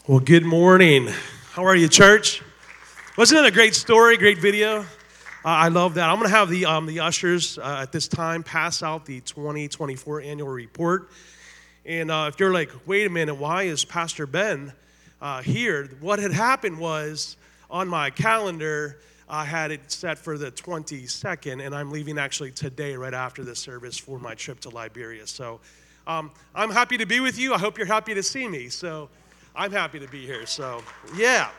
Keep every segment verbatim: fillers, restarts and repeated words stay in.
Well, good morning. How are you, church? Wasn't that a great story, great video? Uh, I love that. I'm going to have the um, the ushers uh, at this time pass out the twenty twenty-four annual report. And uh, if you're like, wait a minute, why is Pastor Ben uh, here? What had happened was on my calendar, I had it set for the twenty-second, and I'm leaving actually today right after the service for my trip to Liberia. So um, I'm happy to be with you. I hope you're happy to see me. So I'm happy to be here. So, yeah.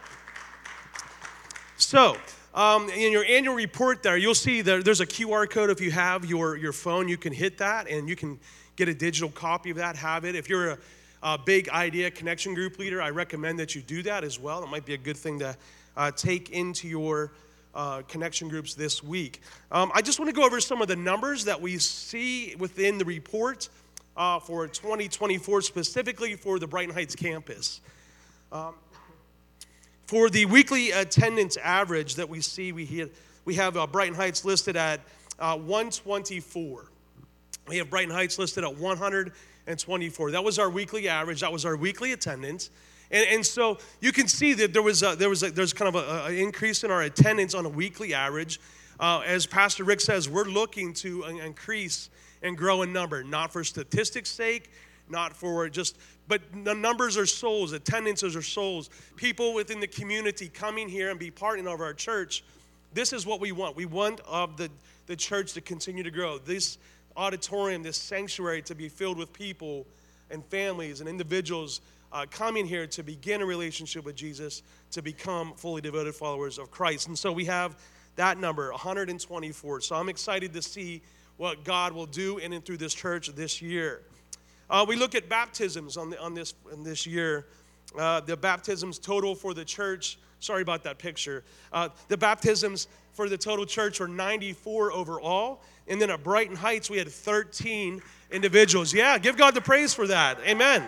So, um, in your annual report there, you'll see that there's a Q R code. If you have your, your phone, you can hit that, and you can get a digital copy of that, have it. If you're a, a big idea connection group leader, I recommend that you do that as well. It might be a good thing to uh, take into your uh, connection groups this week. Um, I just want to go over some of the numbers that we see within the report uh, for twenty twenty-four, specifically for the Brighton Heights campus. Um, For the weekly attendance average that we see, we, had, we have uh, Brighton Heights listed at uh, one twenty-four. We have Brighton Heights listed at one hundred twenty-four. That was our weekly average. That was our weekly attendance. And, and so you can see that there was a, there was a, there's kind of an increase in our attendance on a weekly average. Uh, as Pastor Rick says, we're looking to increase and grow in number, not for statistics' sake, not for just, but the numbers are souls, attendances are souls, people within the community coming here and be part of our church. This is what we want. We want of the, the church to continue to grow. This auditorium, this sanctuary to be filled with people and families and individuals uh, coming here to begin a relationship with Jesus, to become fully devoted followers of Christ. And so we have that number, one hundred twenty-four. So I'm excited to see what God will do in and through this church this year. Uh, we look at baptisms on, the, on this in this year. Uh, the baptisms total for the church, sorry about that picture. Uh, the baptisms for the total church were ninety-four overall. And then at Brighton Heights, we had thirteen individuals. Yeah, give God the praise for that. Amen.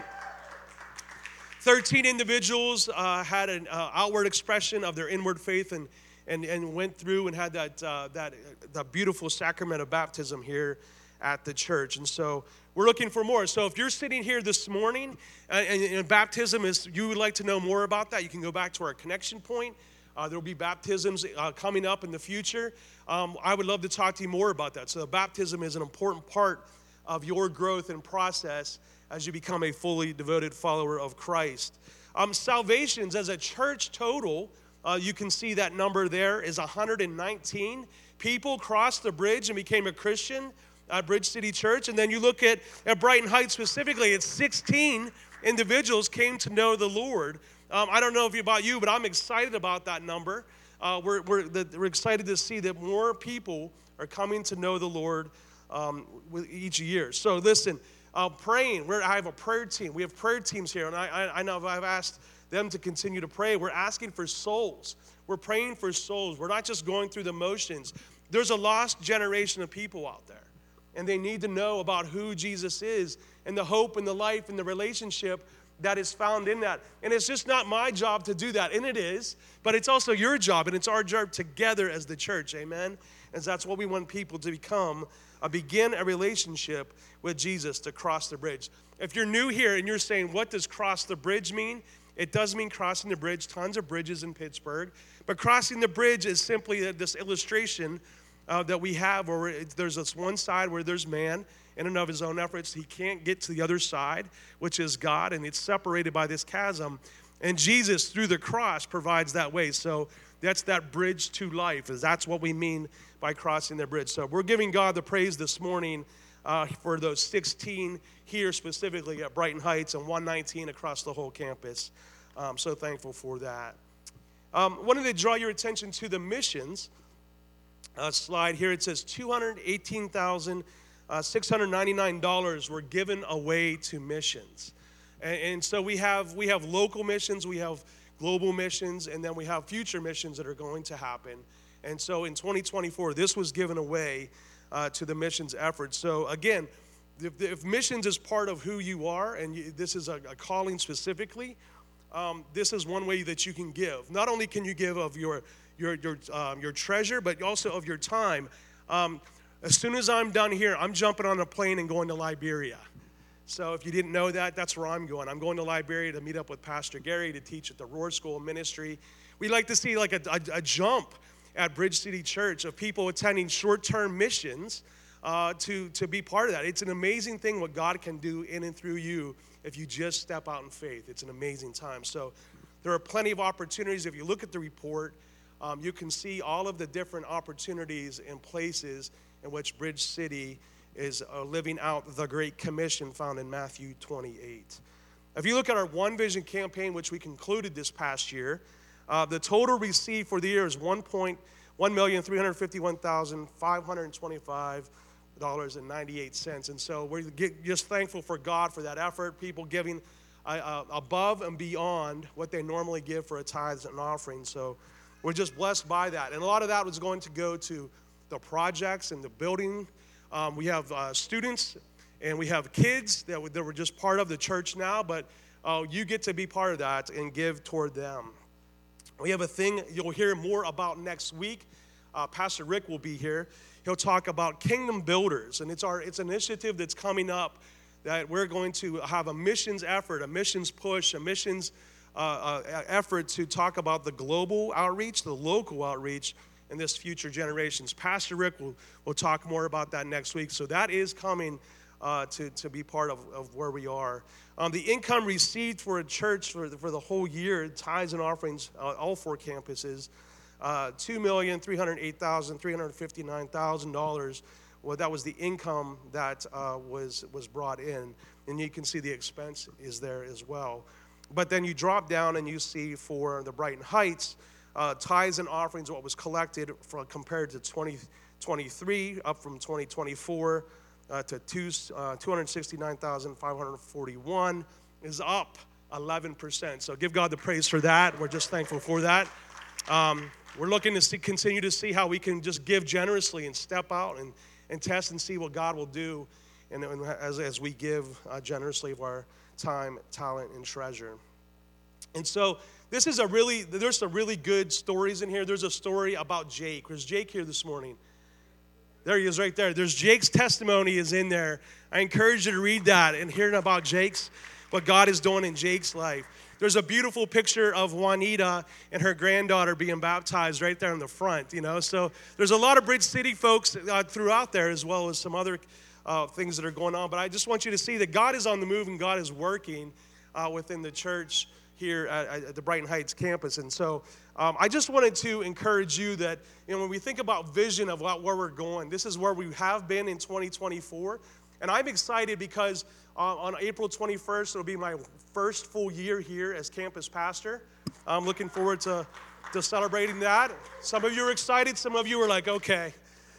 thirteen individuals uh, had an uh, outward expression of their inward faith and and, and went through and had that, uh, that, that beautiful sacrament of baptism here at the church. And so we're looking for more. So if you're sitting here this morning and, and, and baptism is, you would like to know more about that, you can go back to our connection point. Uh, there will be baptisms uh, coming up in the future. Um, I would love to talk to you more about that. So baptism is an important part of your growth and process as you become a fully devoted follower of Christ. Um, salvations as a church total, uh, you can see that number there is one hundred nineteen people crossed the bridge and became a Christian at Bridge City Church. And then you look at, at Brighton Heights specifically, it's sixteen individuals came to know the Lord. Um, I don't know if about you, but I'm excited about that number. Uh, we're, we're, the, we're excited to see that more people are coming to know the Lord um, with each year. So listen, uh, praying, we're, I have a prayer team. We have prayer teams here, and I, I, I know I've asked them to continue to pray. We're asking for souls. We're praying for souls. We're not just going through the motions. There's a lost generation of people out there, and they need to know about who Jesus is and the hope and the life and the relationship that is found in that. And it's just not my job to do that, and it is, but it's also your job, and it's our job together as the church, amen? And that's what we want people to become, uh, begin a relationship with Jesus to cross the bridge. If you're new here and you're saying, what does cross the bridge mean? It does mean crossing the bridge, tons of bridges in Pittsburgh, but crossing the bridge is simply this illustration Uh, that we have where it, there's this one side where there's man in and of his own efforts. He can't get to the other side, which is God, and it's separated by this chasm. And Jesus, through the cross, provides that way. So that's that bridge to life. Is That's what we mean by crossing the bridge. So we're giving God the praise this morning uh, for those sixteen here specifically at Brighton Heights and one nineteen across the whole campus. I'm so thankful for that. Um, wanted to draw your attention to the missions Uh, slide here. It says two hundred eighteen thousand six hundred ninety-nine dollars were given away to missions. And, and so we have we have local missions, we have global missions, and then we have future missions that are going to happen. And so in twenty twenty-four, this was given away uh, to the missions effort. So again, if, if missions is part of who you are, and you, this is a, a calling specifically, um, this is one way that you can give. Not only can you give of your your your um, your treasure, but also of your time. Um, as soon as I'm done here, I'm jumping on a plane and going to Liberia. So if you didn't know that, that's where I'm going. I'm going to Liberia to meet up with Pastor Gary to teach at the Roar School of Ministry. We like to see like a, a, a jump at Bridge City Church of people attending short-term missions uh, to, to be part of that. It's an amazing thing what God can do in and through you if you just step out in faith. It's an amazing time. So there are plenty of opportunities. If you look at the report, um, you can see all of the different opportunities and places in which Bridge City is uh, living out the Great Commission found in Matthew twenty-eight. If you look at our One Vision campaign, which we concluded this past year, uh, the total received for the year is one million three hundred fifty-one thousand five hundred twenty-five dollars and ninety-eight cents. And so we're just thankful for God for that effort, people giving uh, uh, above and beyond what they normally give for a tithes and offering. So we're just blessed by that. And a lot of that was going to go to the projects and the building. Um, we have uh, students and we have kids that, w- that were just part of the church now, but uh, you get to be part of that and give toward them. We have a thing you'll hear more about next week. Uh, Pastor Rick will be here. He'll talk about Kingdom Builders, and it's our it's an initiative that's coming up that we're going to have a missions effort, a missions push, a missions uh, uh, effort to talk about the global outreach, the local outreach, in this future generations. Pastor Rick will, will talk more about that next week. So that is coming uh, to, to be part of, of where we are. Um, the income received for a church for the, for the whole year, tithes and offerings, uh, all four campuses, uh, two million three hundred eight thousand three hundred fifty-nine dollars. Well, that was the income that uh, was, was brought in. And you can see the expense is there as well. But then you drop down and you see for the Brighton Heights, Uh, tithes and offerings, what was collected from, compared to twenty twenty-three, up from twenty twenty-four uh, to two, uh, two hundred sixty-nine thousand five hundred forty-one, is up eleven percent. So give God the praise for that. We're just thankful for that. Um, we're looking to see, continue to see how we can just give generously and step out and, and test and see what God will do and, and as, as we give uh, generously of our time, talent, and treasure. And so this is a really, there's some really good stories in here. There's a story about Jake. There's Jake here this morning. There he is right there. There's Jake's testimony is in there. I encourage you to read that and hear about Jake's, what God is doing in Jake's life. There's a beautiful picture of Juanita and her granddaughter being baptized right there in the front, you know. So there's a lot of Bridge City folks uh, throughout there as well as some other uh, things that are going on. But I just want you to see that God is on the move and God is working uh, within the church here at, at the Brighton Heights campus. And so um, I just wanted to encourage you that, you know, when we think about vision of what, where we're going, this is where we have been in twenty twenty-four. And I'm excited because uh, on April twenty-first, it'll be my first full year here as campus pastor. I'm looking forward to, to celebrating that. Some of you are excited. Some of you are like, okay,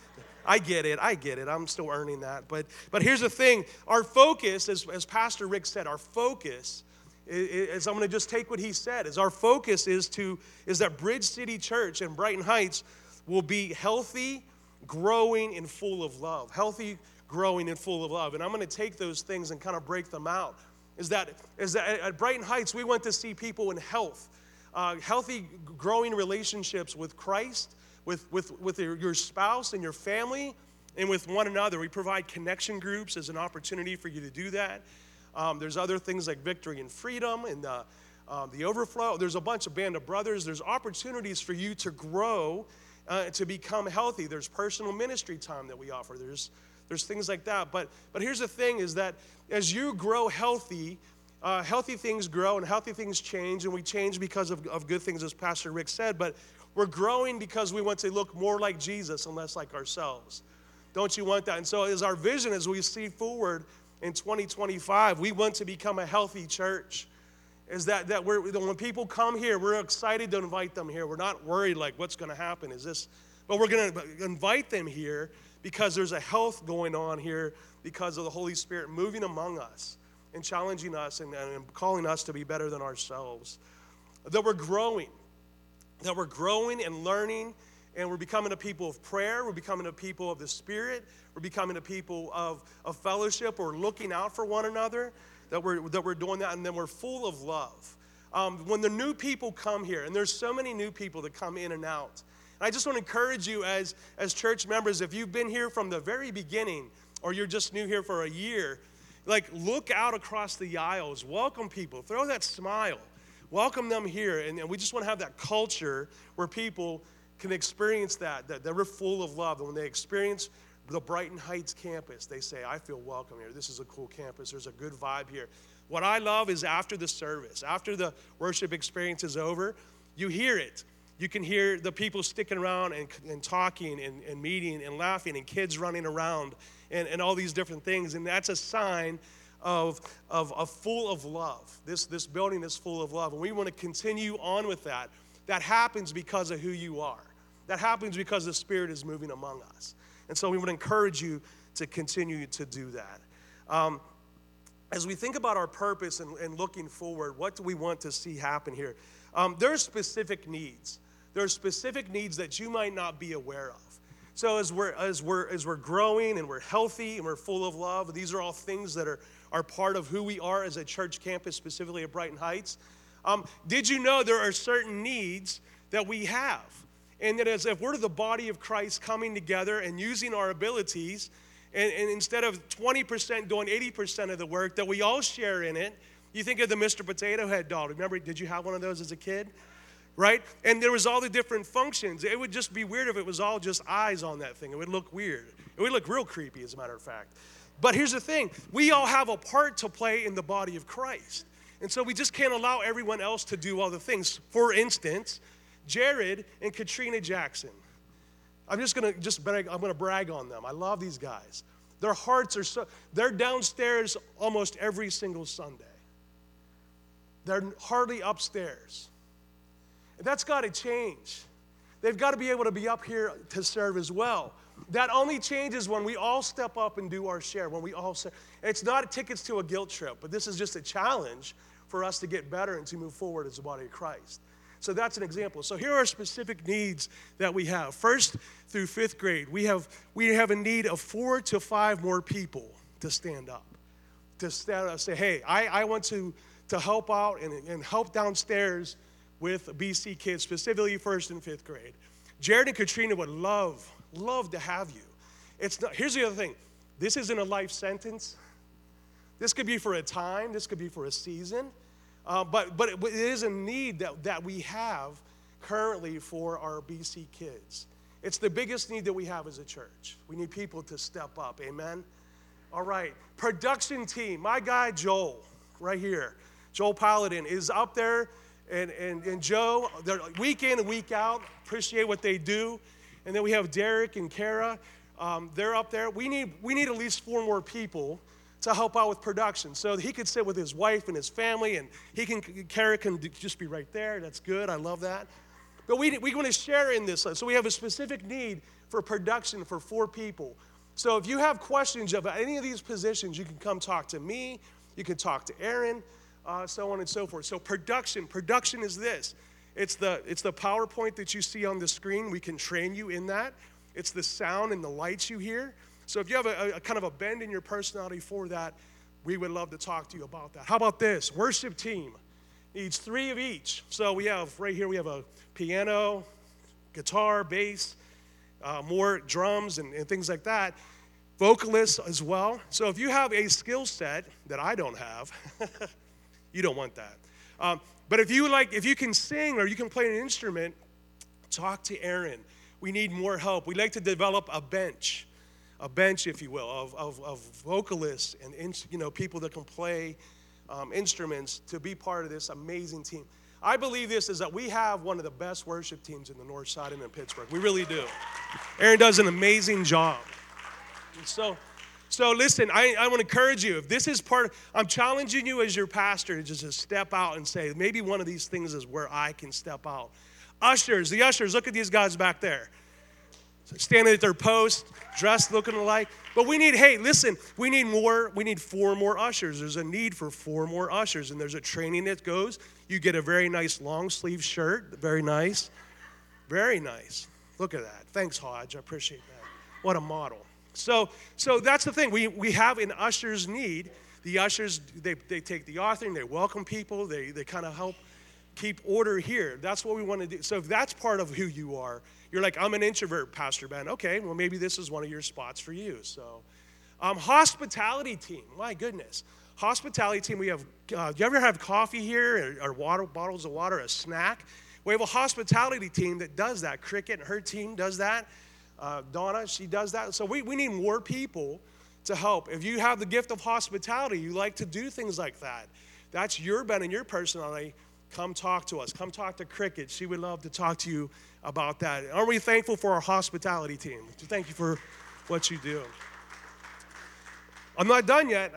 I get it. I get it. I'm still earning that. But but here's the thing. Our focus, as, as Pastor Rick said, our focus is, I'm going to just take what he said, is our focus is to is that Bridge City Church and Brighton Heights will be healthy, growing, and full of love. Healthy, growing, and full of love. And I'm going to take those things and kind of break them out. Is that is that at Brighton Heights, we want to see people in health, uh, healthy, growing relationships with Christ, with, with, with your, your spouse and your family, and with one another. We provide connection groups as an opportunity for you to do that. Um, there's other things like Victory and Freedom and the, um, the Overflow. There's a bunch of Band of Brothers. There's opportunities for you to grow, uh, to become healthy. There's personal ministry time that we offer. There's there's things like that. But but here's the thing is that as you grow healthy, uh, healthy things grow and healthy things change, and we change because of, of good things, as Pastor Rick said. But we're growing because we want to look more like Jesus and less like ourselves. Don't you want that? And so as our vision, as we see forward in twenty twenty-five, we want to become a healthy church. Is that, that we're, when people come here, we're excited to invite them here. We're not worried like what's going to happen. Is this, but we're going to invite them here because there's a health going on here because of the Holy Spirit moving among us and challenging us and, and calling us to be better than ourselves. That we're growing. That we're growing and learning, and we're becoming a people of prayer. We're becoming a people of the Spirit. We're becoming a people of, of fellowship. We're looking out for one another, that we're, that we're doing that, and then we're full of love. Um, when the new people come here, and there's so many new people that come in and out, and I just want to encourage you as, as church members, if you've been here from the very beginning, or you're just new here for a year, Like, look out across the aisles, welcome people, throw that smile, welcome them here. And, and we just want to have that culture where people can experience that, that, that we're full of love. And when they experience the Brighton Heights campus, they say, I feel welcome here. This is a cool campus. There's a good vibe here. What I love is after the service, after the worship experience is over, you hear it. You can hear the people sticking around and, and talking and, and meeting and laughing and kids running around and, and all these different things. And that's a sign of, of, of full of love. This, this building is full of love. And we want to continue on with that. That happens because of who you are. That happens because the Spirit is moving among us. And so we would encourage you to continue to do that. Um, as we think about our purpose and, and looking forward, what do we want to see happen here? Um, there are specific needs. There are specific needs that you might not be aware of. So as we're as we're as we're growing and we're healthy and we're full of love, these are all things that are, are part of who we are as a church campus, specifically at Brighton Heights. Um, did you know there are certain needs that we have? And that as if we're the body of Christ coming together and using our abilities, and, and instead of twenty percent doing eighty percent of the work, that we all share in it. You think of the Mister Potato Head doll. Remember, did you have one of those as a kid? Right? And there was all the different functions. It would just be weird if it was all just eyes on that thing. It would look weird. It would look real creepy, as a matter of fact. But here's the thing. We all have a part to play in the body of Christ. And so we just can't allow everyone else to do all the things. For instance, Jared and Katrina Jackson. I'm just going to just brag, I'm going to brag on them. I love these guys. Their hearts are so, they're downstairs almost every single Sunday. They're hardly upstairs. That's got to change. They've got to be able to be up here to serve as well. That only changes when we all step up and do our share, when we all serve. It's not tickets to a guilt trip, but this is just a challenge for us to get better and to move forward as the body of Christ. So that's an example. So here are specific needs that we have. First through fifth grade, we have, we have a need of four to five more people to stand up, to stand up, say, hey, I, I want to, to help out and, and help downstairs with B C kids, specifically first and fifth grade. Jared and Katrina would love, love to have you. It's not, here's the other thing. This isn't a life sentence. This could be for a time. This could be for a season. Uh, but but it, it is a need that, that we have currently for our B C kids. It's the biggest need that we have as a church. We need people to step up. Amen? All right. Production team. My guy, Joel, right here. Joel Paladin is up there. And, and, and Joe, they're week in and week out, appreciate what they do. And then we have Derek and Kara. Um, they're up there. We need, we need at least four more people to help out with production. So he could sit with his wife and his family, and he can, Kara can just be right there. That's good. I love that. But we, we want to share in this. So we have a specific need for production for four people. So if you have questions about any of these positions, you can come talk to me. You can talk to Aaron. Uh, so on and so forth. So production, production is this. It's the, it's the PowerPoint that you see on the screen. We can train you in that. It's the sound and the lights you hear. So if you have a, a kind of a bend in your personality for that, we would love to talk to you about that. How about this? Worship team needs three of each. So we have, right here, we have a piano, guitar, bass, uh, more drums and, and things like that. Vocalists as well. So if you have a skill set that I don't have, you don't want that. Um, but if you like, if you can sing or you can play an instrument, talk to Aaron. We need more help. We like to develop a bench, a bench, if you will, of, of, of vocalists and you know people that can play um, instruments to be part of this amazing team. I believe this is that we have one of the best worship teams in the North Side and in Pittsburgh. We really do. Aaron does an amazing job. And so. So listen, I, I want to encourage you. If this is part, I'm challenging you as your pastor to just to step out and say, maybe one of these things is where I can step out. Ushers, the ushers, look at these guys back there. Standing at their post, dressed looking alike. But we need, hey, listen, we need more, we need four more ushers. There's a need for four more ushers, and there's a training that goes. You get a very nice long sleeve shirt, very nice, very nice. Look at that. Thanks, Hodge, I appreciate that. What a model. So so that's the thing. We we have an usher's need. The ushers, they, they take the authoring, they welcome people, they, they kind of help keep order here. That's what we want to do. So if that's part of who you are, you're like, I'm an introvert, Pastor Ben. Okay, well, maybe this is one of your spots for you. So Um, hospitality team, my goodness. Hospitality team, we have, uh, do you ever have coffee here or, or water, bottles of water, a snack? We have a hospitality team that does that. Cricket and her team does that. Uh, Donna, she does that. So we, we need more people to help. If you have the gift of hospitality, you like to do things like that. That's your bent and your personality. Come talk to us. Come talk to Cricket. She would love to talk to you about that. Aren't we thankful for our hospitality team? Thank you for what you do. I'm not done yet.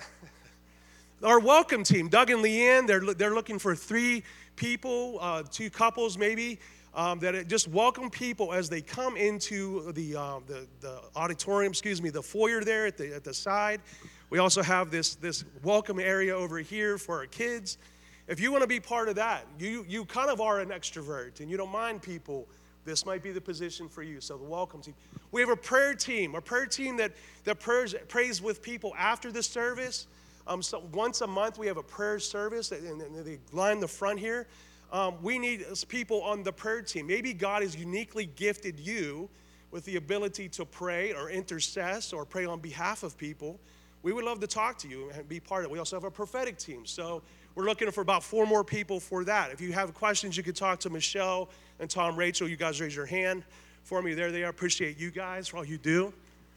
Our welcome team, Doug and Leanne, they're, they're looking for three people, uh, two couples maybe, um, that just welcome people as they come into the, uh, the, the auditorium, excuse me, the foyer there at the, at the side. We also have this, this welcome area over here for our kids. If you want to be part of that, you, you kind of are an extrovert and you don't mind people, this might be the position for you. So the welcome team. We have a prayer team, a prayer team that, that prays, prays with people after the service. Um, so once a month we have a prayer service, and, and they line the front here. Um, we need people on the prayer team. Maybe God has uniquely gifted you with the ability to pray or intercess or pray on behalf of people. We would love to talk to you and be part of it. We also have a prophetic team. So we're looking for about four more people for that. If you have questions, you can talk to Michelle and Tom Rachel. You guys raise your hand for me. There they are. Appreciate you guys for all you do.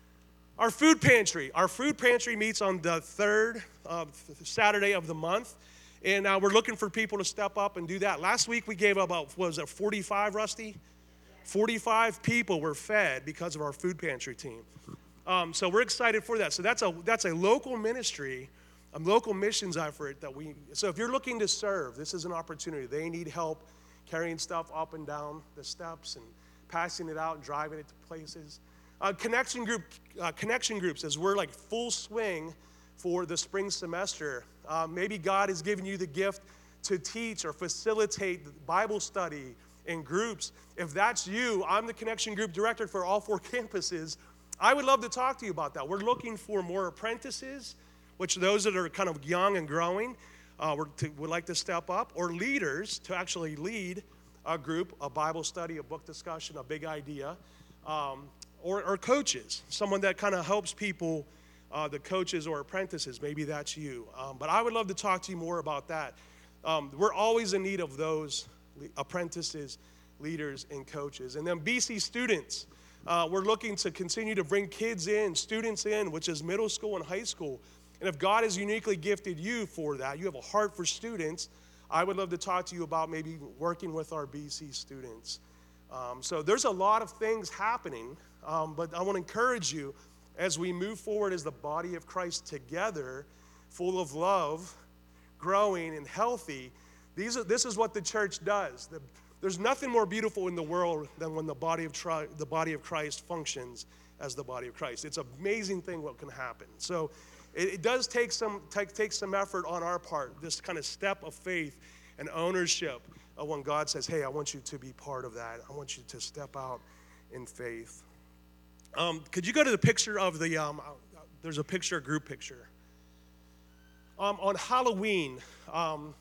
Our food pantry. Our food pantry meets on the third uh, Saturday of the month. And uh, we're looking for people to step up and do that. Last week we gave about, what was it, forty-five, Rusty? forty-five people were fed because of our food pantry team. Um, so we're excited for that. So that's a that's a local ministry, a local missions effort that we, so if you're looking to serve, this is an opportunity. They need help carrying stuff up and down the steps and passing it out and driving it to places. Uh, connection group, uh, connection groups, as we're like full swing for the spring semester. Uh, maybe God has given you the gift to teach or facilitate Bible study in groups. If that's you, I'm the connection group director for all four campuses. I would love to talk to you about that. We're looking for more apprentices, which those that are kind of young and growing uh, we're to, would like to step up, or leaders to actually lead a group, a Bible study, a book discussion, a big idea. Um, Or, or coaches, someone that kind of helps people, uh, the coaches or apprentices. Maybe that's you. Um, but I would love to talk to you more about that. Um, we're always in need of those apprentices, leaders, and coaches. And then B C students. Uh, we're looking to continue to bring kids in, students in, which is middle school and high school. And if God has uniquely gifted you for that, you have a heart for students, I would love to talk to you about maybe working with our B C students. Um, so there's a lot of things happening. Um, but I want to encourage you as we move forward as the body of Christ together, full of love, growing and healthy. These are, this is what the church does. The, there's nothing more beautiful in the world than when the body of tri, the body of Christ functions as the body of Christ. It's an amazing thing what can happen. So it, it does take some take, take some effort on our part, this kind of step of faith and ownership of when God says, hey, I want you to be part of that. I want you to step out in faith. Um, could you go to the picture of the, um, there's a picture, a group picture. Um, on Halloween, um,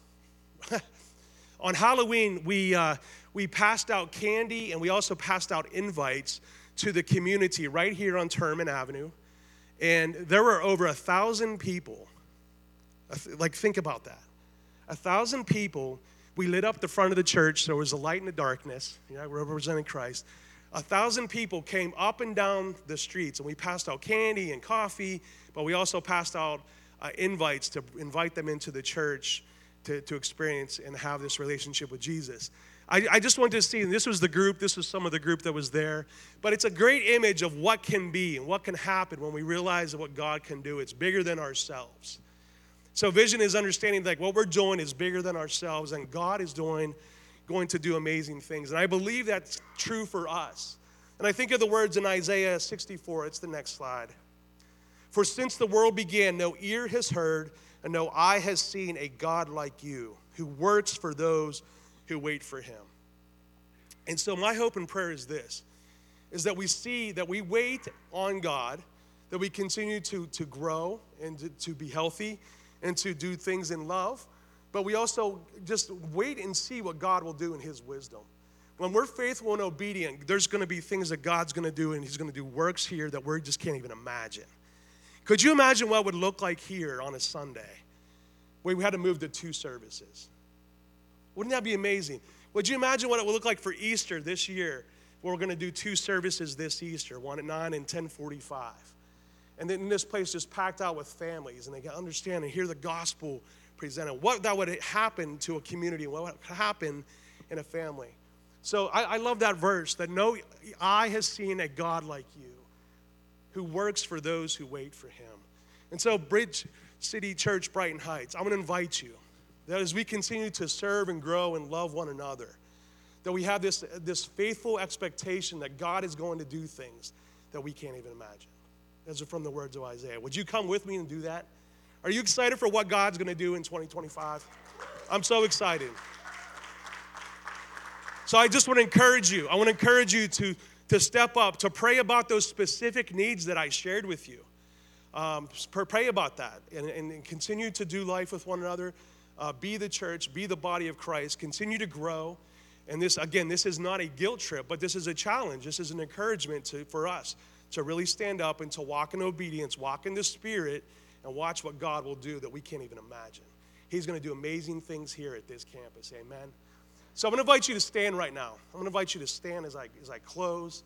on Halloween, we, uh, we passed out candy and we also passed out invites to the community right here on Terman Avenue. And there were over a thousand people. Like, think about that. A thousand people. We lit up the front of the church, so there was a light in the darkness, you know, representing Christ. A thousand people came up and down the streets, and we passed out candy and coffee, but we also passed out uh, invites to invite them into the church to, to experience and have this relationship with Jesus. I, I just wanted to see, and this was the group, this was some of the group that was there, but it's a great image of what can be and what can happen when we realize what God can do. It's bigger than ourselves. So vision is understanding like what we're doing is bigger than ourselves, and God is doing going to do amazing things. And I believe that's true for us. And I think of the words in Isaiah sixty-four. It's the next slide. For since the world began, no ear has heard, and no eye has seen a God like you, who works for those who wait for him. And so my hope and prayer is this, is that we see that we wait on God, that we continue to, to grow and to, to be healthy and to do things in love. But we also just wait and see what God will do in his wisdom. When we're faithful and obedient, there's going to be things that God's going to do, and he's going to do works here that we just can't even imagine. Could you imagine what it would look like here on a Sunday where we had to move to two services? Wouldn't that be amazing? Would you imagine what it would look like for Easter this year, where we're going to do two services this Easter, one at nine and ten forty-five? And then this place just packed out with families, and they can understand and hear the gospel presented. What that would happen to a community, what would happen in a family. So I, I love that verse, that no eye has seen a God like you, who works for those who wait for him. And so Bridge City Church, Brighton Heights, I'm going to invite you that as we continue to serve and grow and love one another, that we have this, this faithful expectation that God is going to do things that we can't even imagine. Those are from the words of Isaiah. Would you come with me and do that? Are you excited for what God's going to do in twenty twenty-five? I'm so excited. So I just want to encourage you. I want to encourage you to, to step up, to pray about those specific needs that I shared with you. Um, pray about that and, and continue to do life with one another. Uh, be the church, be the body of Christ, continue to grow. And this, again, this is not a guilt trip, but this is a challenge. This is an encouragement to, for us to really stand up and to walk in obedience, walk in the Spirit, and watch what God will do that we can't even imagine. He's going to do amazing things here at this campus. Amen. So I'm going to invite you to stand right now. I'm going to invite you to stand as I, as I close.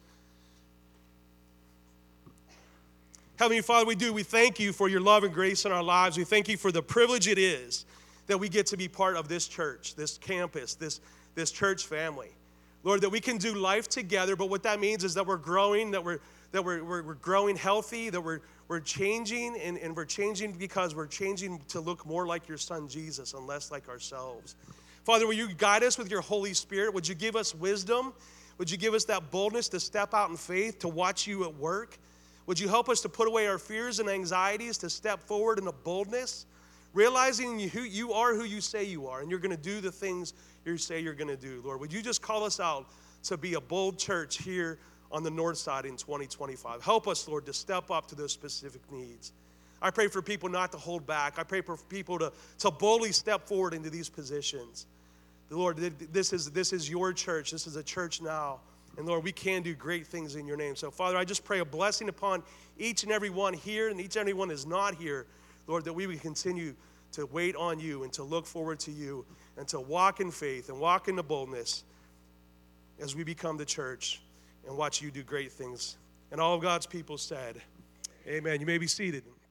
Heavenly Father, we do. We thank you for your love and grace in our lives. We thank you for the privilege it is that we get to be part of this church, this campus, this, this church family. Lord, that we can do life together, but what that means is that we're growing, that we're that we're, we're, we're growing healthy, that we're, we're changing, and, and we're changing because we're changing to look more like your Son Jesus and less like ourselves. Father, will you guide us with your Holy Spirit? Would you give us wisdom? Would you give us that boldness to step out in faith, to watch you at work? Would you help us to put away our fears and anxieties, to step forward in a boldness, realizing who you are who you say you are, and you're going to do the things you say you're going to do, Lord. Would you just call us out to be a bold church here on the north side in twenty twenty-five? Help us, Lord, to step up to those specific needs. I pray for people not to hold back. I pray for people to, to boldly step forward into these positions. The Lord, this is, this is your church. This is a church now. And Lord, we can do great things in your name. So Father, I just pray a blessing upon each and every one here and each and every one is not here. Lord, that we would continue to wait on you and to look forward to you and to walk in faith and walk in the boldness as we become the church and watch you do great things. And all of God's people said, amen. You may be seated.